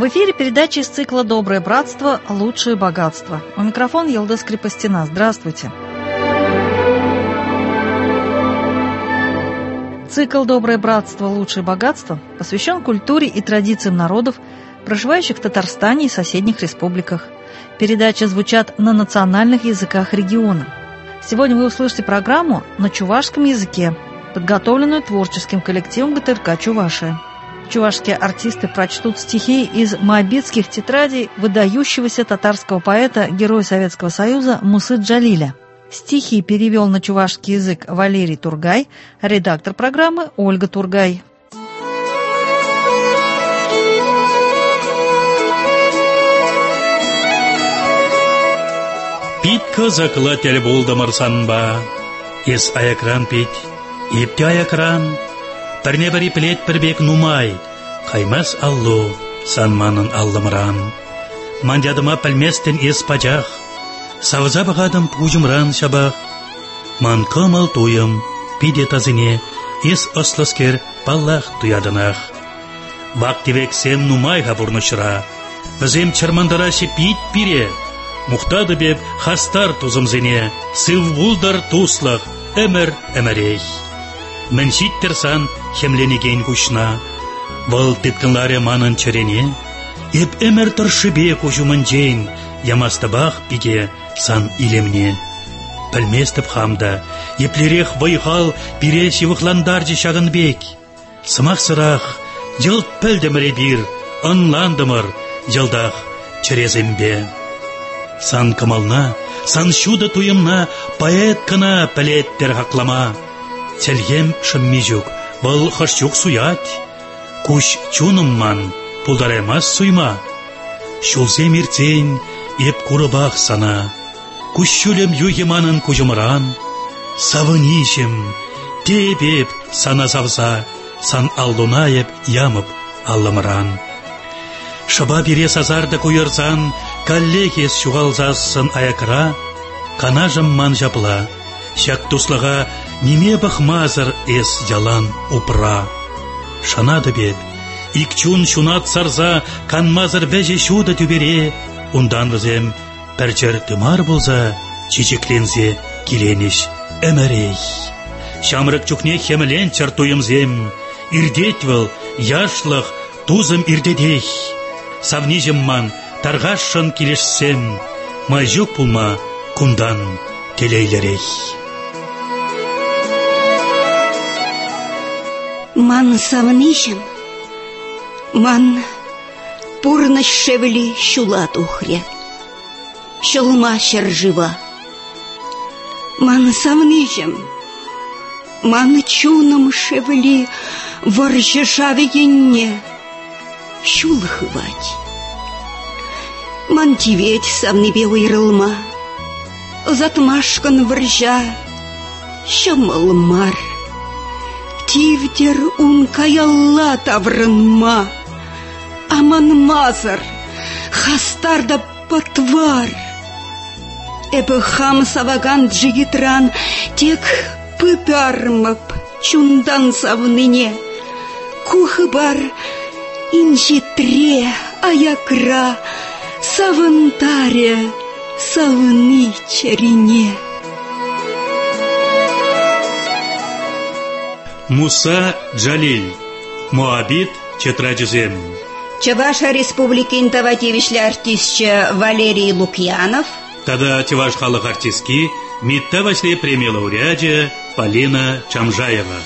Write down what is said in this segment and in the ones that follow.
В эфире передача из цикла «Доброе братство. Лучшее богатство». У микрофона Елдыс Крепостина. Здравствуйте. Цикл «Доброе братство. Лучшее богатство» посвящен культуре и традициям народов, проживающих в Татарстане и соседних республиках. Передачи звучат на национальных языках региона. Сегодня вы услышите программу на чувашском языке, подготовленную творческим коллективом ГТРК «Чувашия». Чувашские артисты прочтут стихи из моабитских тетрадей выдающегося татарского поэта, героя Советского Союза Мусы Джалиля. Стихи перевел на чувашский язык Валерий Тургай, редактор программы Ольга Тургай. Пит казакла тел болдымыр санба, ес аякран пит, епте аякран, бірне бір иплет бірбек нумай, қаймас аллу, санманын аллымыран. Мандядыма пілместен ес пачах, савза бағадым пужымран шабах. Ман кымыл туйым, пиде тазыне, ес осласкер паллах туядынах. Бактивек сем нумай хабурнышыра, візем чармандарашы пит пире, Мухтады беп хастар тузымзене, сыв булдар туслах, әмір-әмірей. Мен шиттерсан хемленеген кушна, выл тыткынларе манын чарене, еп әмір тұршыбе кушумын жейн, ямастабақ биге сан илемне. Пілместіп хамда, еплерех байхал пире шивықландаржы шағын бек. Сымақ сырақ, жылт пілдіміре бір, ынландымыр, жылдақ чырезімбе. Сан кымална, сан шуда туйымна, поэт кына пілеттер хақлама. Целгем шыммежук, бұл хышчук суят. Куш чунымман, пулдаремас суйма. Шулзе мирцен, еп курыбақ сана. Куш шулем югеманын кужымыран. Савынишем, тепеп сана савса, сан алдунаеп ямып аллымыран. Шыба бире сазарды куйырсан, коллегес шуғалзасын аякра, канажым ман жапла, шак туслыға неме бақмазыр эс ялан упра. Шанады бет, икчун шунат сарза, канмазыр бәже шуда түбере, ундан візем пәрчір тымар болза, чечеклензе келенеш әмірей. Шамрык чукне хемелен чартуымзем, ирдетвіл, яшлық, тузым ирдедей. Савнижем ман, тарғашын келешсем, майжук пулма кундан телейлерей. Ман савнижем, ман пурныш шевели шулат ухре, шылма шержива. Ман савнижем, ман чуным шевели воржешавегенне, шулхывать. Ман тиветь савнебе уйрылма, затмашкан вржа, шымыл мар. Тивдер ун каялла таврынма, аман мазыр, хастарда патвар. Эбі хам саваган джигитран тек пытармып чундан савныне, кухы бар инжитре аякра, савынтаре савыны чарине. Муса Джалиль, моабит четраджизем. Чуваша республикин тавативишлі артистче Валерий Лукьянов. Тада Чуваш халық артистки митта вашле премия лауреаджа Полина Чамжаева.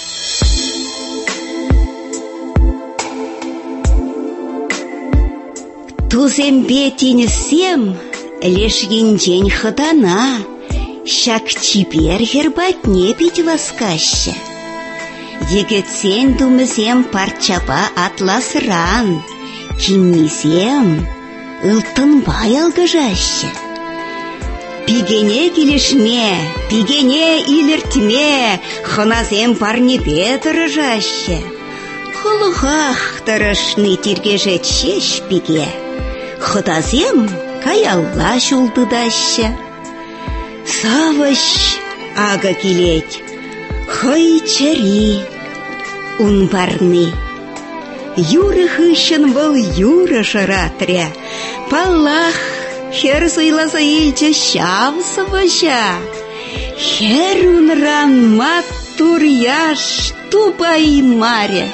Тузембе тинесем лишь янчень хатана, щак чипер гербатне пить воскаще. Егетсен думызем парчапа атласран, киннисем ылтын баялгыжаще. Пигене келешме, пигене илертме, хоназем парнепе тырыжаще. Хулухах тырышны тиргежетше шпиге. Хотазем каялла шулдыдаще. Савыш ага келет, хой чари, ун барны. Юры хыщен был юра шаратря. Паллах хер сыйласа илче шавсы баша. Хер унран маттур яш тупай маре.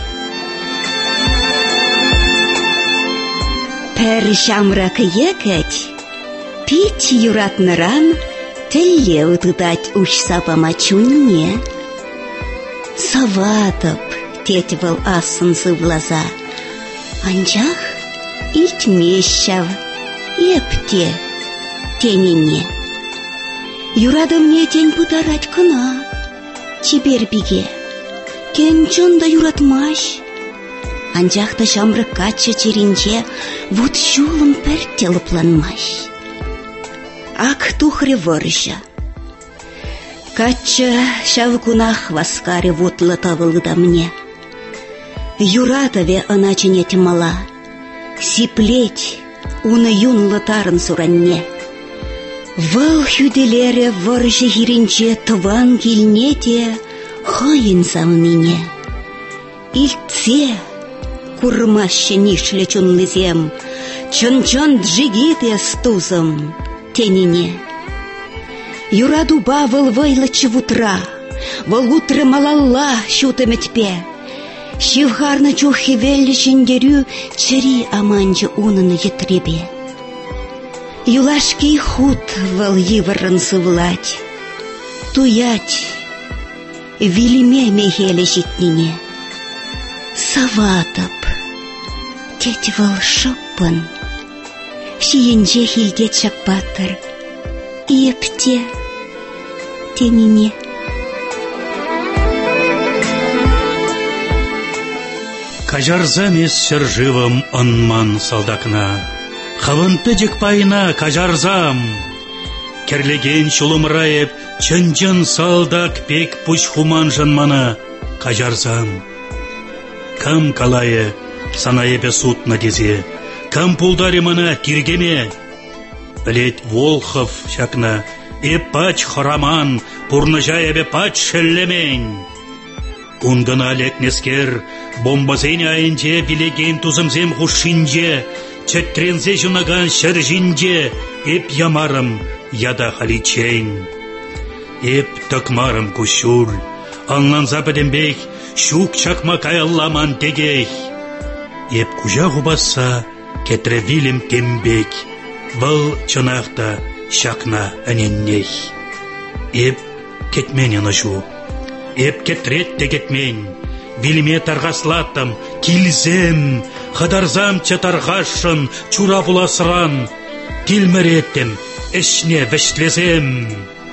Пер шамрак екать, пить юратныран, телле утыдать уж сапамачунне. Саватып, теть был ассынсы в глаза. Анчах ить мещав, епте, тенине. Юрада мне тень пытарать кына, теперь беге. Тень чонда юратмаш. Анчахта шамры кача черенче, вот шулым пертел планмаш. Ак тухре воржа. Кача шавкунах васкаре вот латавылыда мне. Юратове аначенет мала, сиплеть уна юн латарын суранне. Вал хюделере воржа хиренче тван килнете хайын савнине. Ильце курмаще нишле чунлызем, чон-чон джигите стузом тенине. Юрадуба выл вайлычы вутра, выл утра малалла шутыметпе. Шивгарна чухи велли шендерю чари аманчы унын етребе. Юлашки худ выл йывырын сывлать, туять, вилиме мехеле житнине. Саватып, теть выл шоппын, шиенже хилде чакпатыр, епте тенине. Кажарзамес шыржывым онман салдакна, хавынты жекпайна кажарзам. Керлеген шулымрайып, чын-чын салдак пек пуш хуман жанмана кажарзам. Кам калайы санайыбе суд надезе, кам пулдари мана киргеме. Білет Волхов шакна, пач хараман, пурныжайыбе пач шеллемень. Унгана лекнескер, бомбазен айынже билеген тузымзем хушинже, чәттрензе жунаган шәржинже, ямарым яда халичень. Токмарым кушур, аңланза бідімбек, шук чакма каялламан дегей. Кужа ғубаса, кетре вилім тембек, бұл чынақта шакна әненней. Кетмен янажу, кетрет дегетмен, виліме тарғаслаттым, килзем, қадарзам чатарғашын, чура бұласыран, тилмереттім, ішне віштлезем.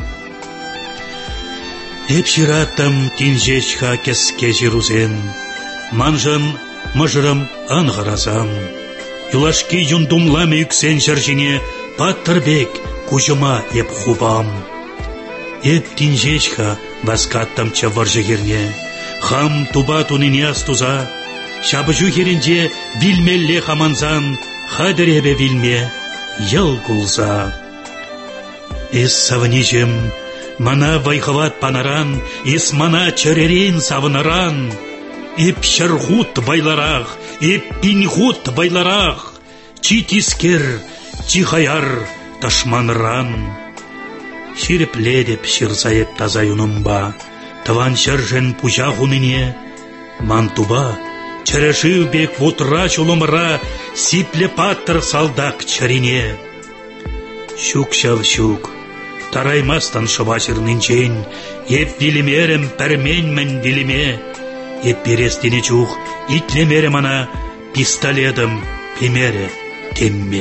Шираттым тинжешха кеске жирузен, манжын мыжырым аңғаразам. Юлашки юндумламе үксен жыржине, паттырбек кужыма хубам. Тинжешха баскаттым чаваржы герне, хам туба тунине астуза, шабыжу херенде вилмелле хаманзан, хадыребе вилме, йыл кулза. Савынижем, мана вайхават панаран, мана чаререн савынаран. Шархут байларах, пинхут байларах, читискер, чихаяр ташманран. Ширепледеп ширзайып таза юнымба, таван шаржен пужа хуныне, мантуба, чарешив бек вутра чулымра, сипле паттыр салдак чарине. Щук-шав щук, тараймастан шабашырнынчен, вилимерем пәрменмен вилиме, берестіне чух, итлемере мана, пистолетым пемере темме.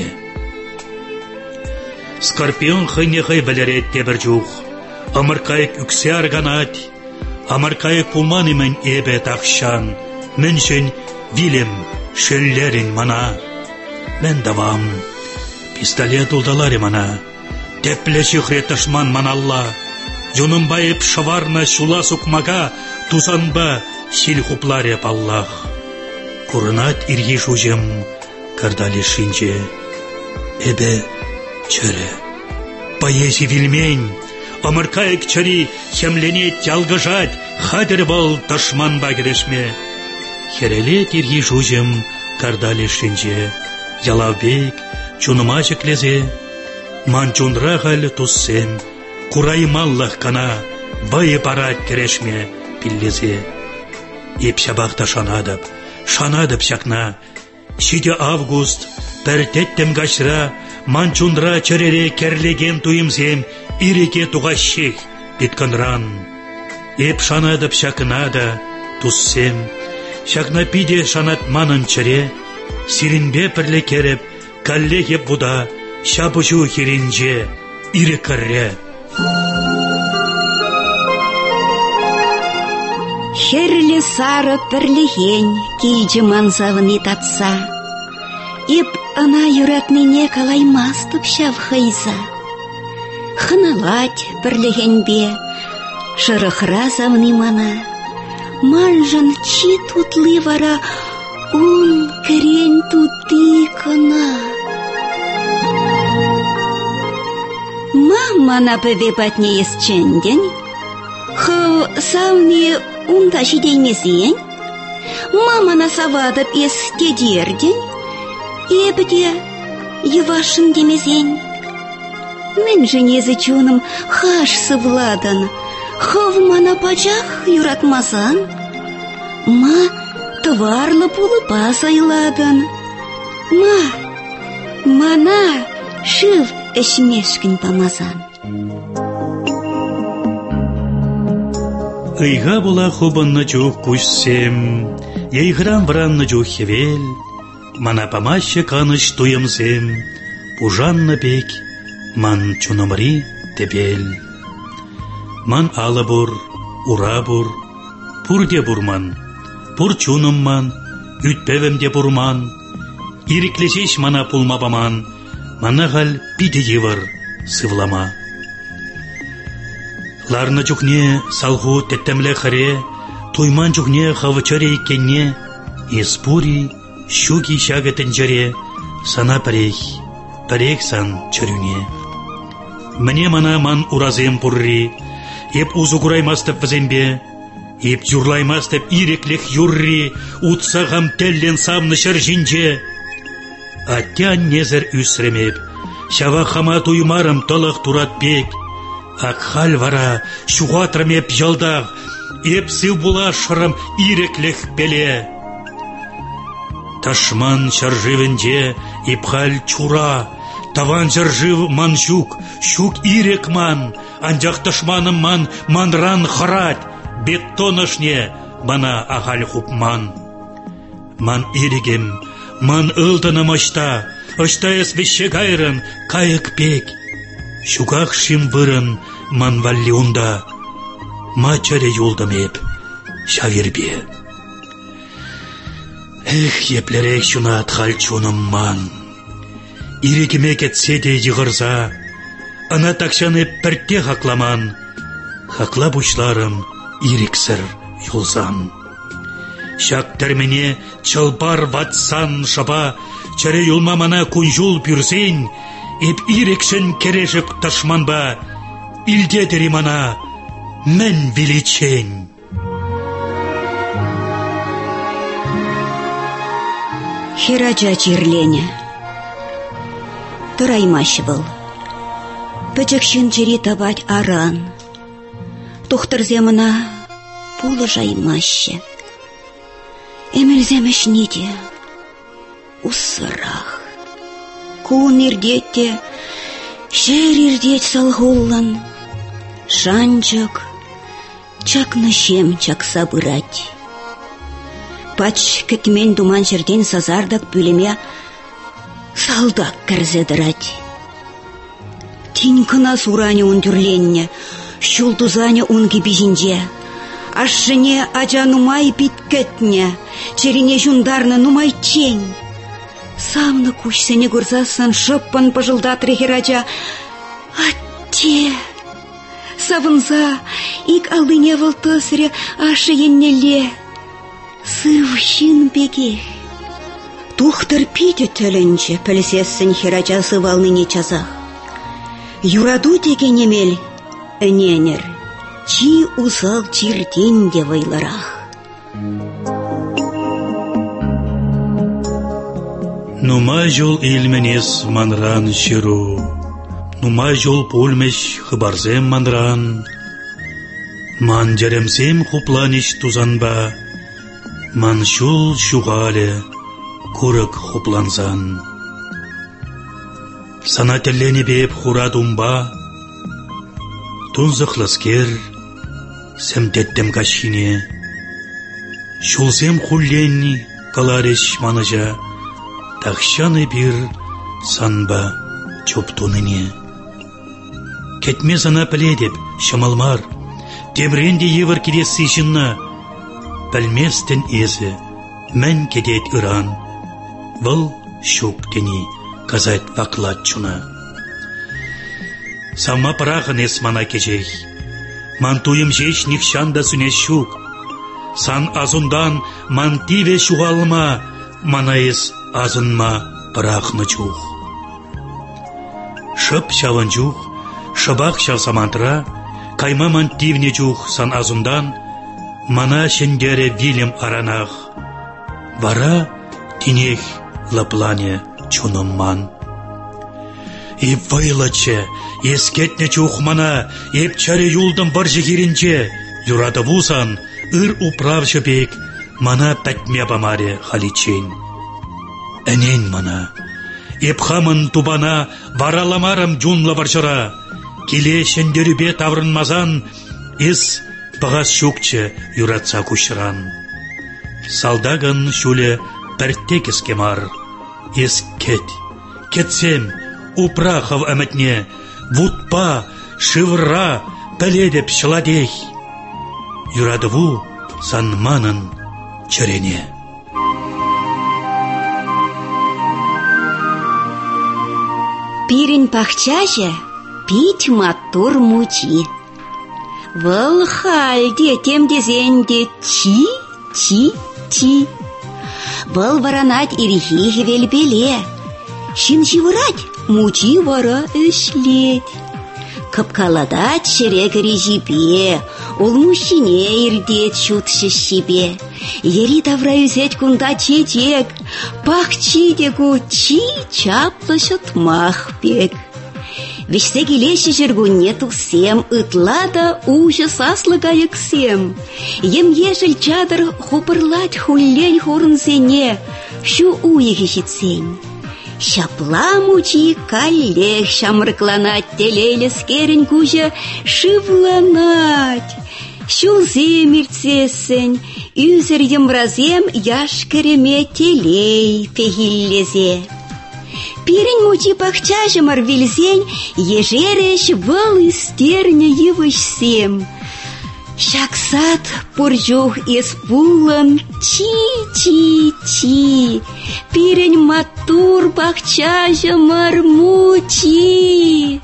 Скорпион хыйне-хый білерет тебір чух, амыркайып үксе арганат, амыркайып пулманымен эбе тақшан, міншін вилем шеллерін мана. Мен давам, пистолет улдалары мана, тепле шихре ташман маналла, жунын байып шаварна шула сукмага, тусанба сил хупларе Аллах. Курынат ирги шужем, кардали шинче, эбе чөре. Поези вильмень, амыркайык чари, хемленет ялгыжать, хадыр бол ташман багерешме. Хереле тирги жужым кардали шинже, ялавбек, чунымачык лезе, манчунра хал туссем, кураймаллах кана, бае парат керешме пиллезе. Еп шабақта шанадып шакна, шиде август, пәртеттем гашра, манчунра чарере керлеген туимзем, иреке туғашших, битканран. Еп шанадып шакнада, туссем, шакна пиде шанат манын чаре, сиринбе пірле керіп, калле еп буда, шабышу херинже, ире карре. Херлі сары пірлеген, кейджі манзавыны татса, еп ана юратныне калаймастып шав хайза. Хыналать пірлегенбе, шырықра завны мана, манжан чи тутлы вара, он керен туты кана. Мамана пөвепатне есченден, хыв савны унта шидеймесен, мамана савадып ес тедерден, ебде евашын демезен. Мен женезі чуным хаш сывладан, хыв мана пачах юратмасан, ма тварлы пулыпа сайладан, мана шыв эшмешкін памазан. Ыйга була хубанна чух кушсем, ейгран вранна чух хевел, мана памаще каныш туемсем, пужанна бек, ман чунамри тебел. Ман алабур, урабур, пурде бурман, пур чунымман, ütпевемде бурман, ириклешеш мана пулмабаман, манагал пиде евар сывлама. Ларна чухне салху теттемле харе, туйман чухне хавчаре икенне, еспури, щуки шагатын жаре, сана парех сан чарюне. Мне мана ман уразем пурри, еп узугураймастып візембе, еп юрлаймастып иреклех юрри, утсағам теллен самны шаржинже. Аттян незер үсремеп, шава хама туймарым толық турат бек, ак хал вара шуғатырмеп жалдақ, еп сыв була шырым иреклех пеле. Ташман шаржывенде ипхал чура, таван шаржыв ман щук ирек ман, анжақ ташманым манран харат, беттонышне мана ахал хупман. Ман ирегем, ман ылтыным ышта эсвеше гайрын кайык пек, щуках шим вырын ман валлиунда, мачаре юлдым еп, шавербе. Эх, еплерек шуна атхал чуным ман. Ирекеме кетсе де йығырза, ана такшаны піртте хакламан, хакла бушларым ирексір юлзан. Шак тәрмене чылпар ватсан шаба, чаре юлма мана күнжул пюрсен, еп ирекшін керешіп ташманба, илде дері мана мен величен. Хераджа чирлене. Тұраймашы был. Пөчікшін жері табать аран. Тухтыр земына пулы жаймашы. Эмілземеш неде. Усырах. Кун ирдетте, шер ирдет салғуллан. Шанчак, чакны шем чак сабырать. Пач кетмен думан жерден сазардак бүлеме салдак кірзедірать. Тинкына суране ундюрленне, шултузане унги бижинже. Ашшыне ажа нумай биткетне, черене жундарны нумай чень. Самны кушсене гурзасын шыппан пыжылдатыры хераджа. Атте! Савынза, ик алдыне вылтысыре ашы еннеле. Сывшин беге. Тухтыр пиде төленче пілсессін хераджа сывалныне чазах. Юраду деген емел әненер, чи усал чирден де вайларах. Нума жол илменес манран шеру, нума жол пульмеш хыбарзем манран, ман жеремсем хупланиш тузанба, ман шул шугале курык хупланзан. Сана теллени беп хура думба, тунзыхласкер сэмдеттем кашине, шулсем хулленни калареш маныжа, тахшаны бир санба чоптуныне. Кетме сана піледеп шамалмар, темренде евір кересі жынна, пәлместен езі, мән кедет ыран, выл шук тені казать ваклад чуна. Сама парахын эсмана кежей, мантуым жеш нихшанда сүне шук, сан азундан мантиве шуғалма, манаес азынма парахны чух. Шып шавын чух, шыбақ шав самантыра, кайма мантивне чух сан азундан, мана шендере вилем аранах, вара тинех лаплане чунымман. И вайлаче, ескетне чух мана, епчаре юлдым бар жегерінче, юрады бусан, ыр управшы бек, мана пәтме бамаре халичен. Әнен мана, епхамын тубана, вараламарым джунла баршыра, келе шендерюбе таврынмазан, ес бағас шукче юратса кушыран. Салдагын шуле пәрттек ескемар, ес кетсем, упрахав әмітне, вудпа, шывырра, пәледеп шыладех. Юрадыву санманын чарене. Пирин пахчаже пить матур мучи. Вăл халде темдезенде чи. Вăл варанать ирихи велбеле. Шин живырать мучи вара эшлеть. Капкаладать шерегри жипе, ол мужчине ирдет шутшы шипе. Ери тавраюзет кунда чечек, пахчидегу чи чаплышыт махпек. Вешсе келеші жүргуне тусем, ытлада уже саслыга ексем. Ем ежел чадыр хупырлать хуллень хорнзене, шу уйығы жетсен. Шапла мучи каллех шамрыкланать, телелес керень кужа шывланать. Шулзе мирцесен, үзер емразем яшкереме телей пехиллезе. Пирень мучи пахчажы марвильзень, ежереш выл истерне евышсем. Шаксат пуржух испулан чи. Пирень матур пахчажы мармучи.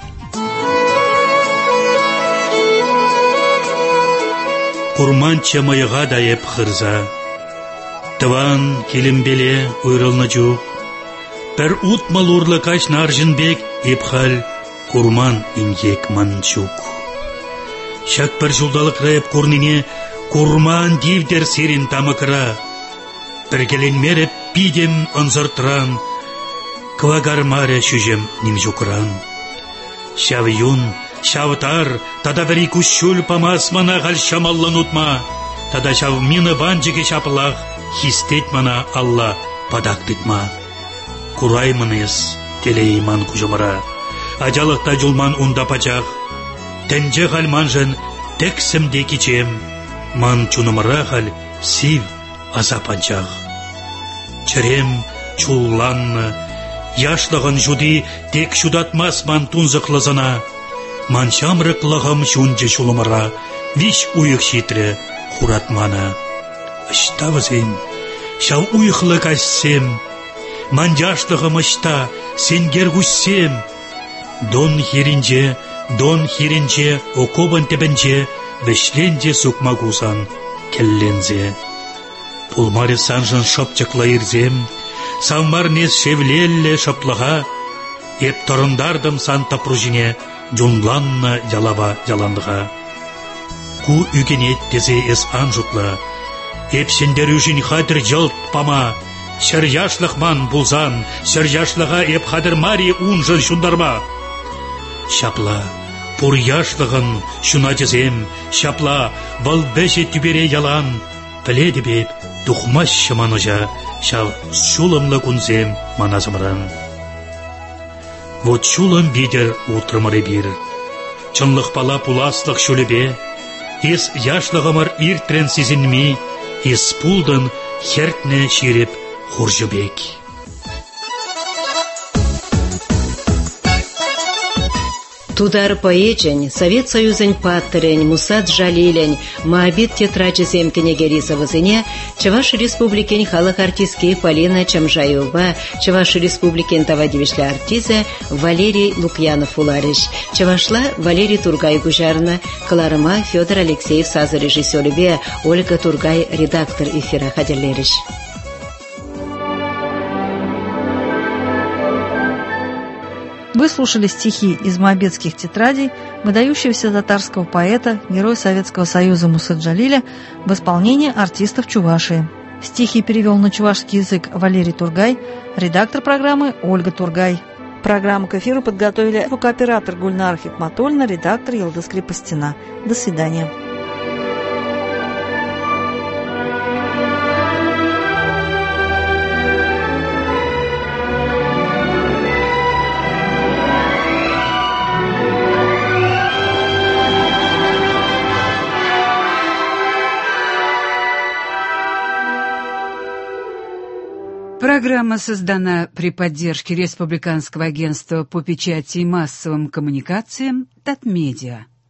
Курманча майыға дайып қырза, тыван келімбеле ұйрылны жух, бір ұтмал ұрлы каш наржынбек епхал курман иньек манчук. Шак бір жылдалық райып көрніне курман дивдер серин тамықыра, бір келен меріп пидем ұнзыртыран, квагармаре шүжем немжукыран. Шавиюн, шавтар, тада вери кушшул памас мана ғал шамаллан утма, тада шав мины банжыге шапылақ, хистет мана Алла падақтытма. Кураймыныз телейман кужымыра, ажалықта жулман унда пачақ, тенже ғал манжын тексімде кечем, ман чунымыра ғал сив азапанчақ. Черем чулланны, яшлығын жуди тек шудатмас ман тунзықлызына, ман шамрықлығым шунжы шулымыра, виш уйық шитре хуратмана. Ыштавызем, шау уйықлы кәссем, ман яшлығым ышта, сенгер күссем. Дон херінже, окобын тебінже, вешленже сукмагузан келлензе. Пулмаре санжын шапчықла ирзем, саммар нес шевлелле шаплыға, еп тұрындардым сан тапружине, джунланна ялаба яландыға. Ку үгенет тезе ес анжутла, еп сендер үшін хадыр жалт пама, Сәряшлықман бұлзан, сәряшлыға еп қадырмари унжын шундарма. Шапла, пұр яшлығын шуна жезем, шапла, вал бәші түбере ялан, біледі беп, дұқмаш шыман ұжа, шал шулымлы күнзем маназымырын. Вот шулым бидер утрымыры бір. Чынлық бала пуласлық шөлібе, ес яшлығымыр иртрен сезінми, ес пулдын хертне ширеп хуржубек. Тудар поэчень, Совет Союзень паттырень, Мусад Жалилень, Моабит тетрачезем кенегерисовызыне, Чуваш Республикен халық артистке Полина Чамжаева, Чуваш Республикен тавадивишлі артизе Валерий Лукьянов уларыш, Чувашла Валерий Тургай гужарна, Каларыма Федор Алексеев сазы режиссеры Ольга Тургай редактор эфира хадерлерыш. Вы слушали стихи из моабитских тетрадей выдающегося татарского поэта, героя Советского Союза Мусад Джалиля в исполнении артистов Чувашии. Стихи перевел на чувашский язык Валерий Тургай, редактор программы Ольга Тургай. Программу к эфиру подготовили звукооператор Гульнара Хикматульна, редактор Елдыс Крепостина. До свидания. Программа создана при поддержке Республиканского агентства по печати и массовым коммуникациям «Татмедиа».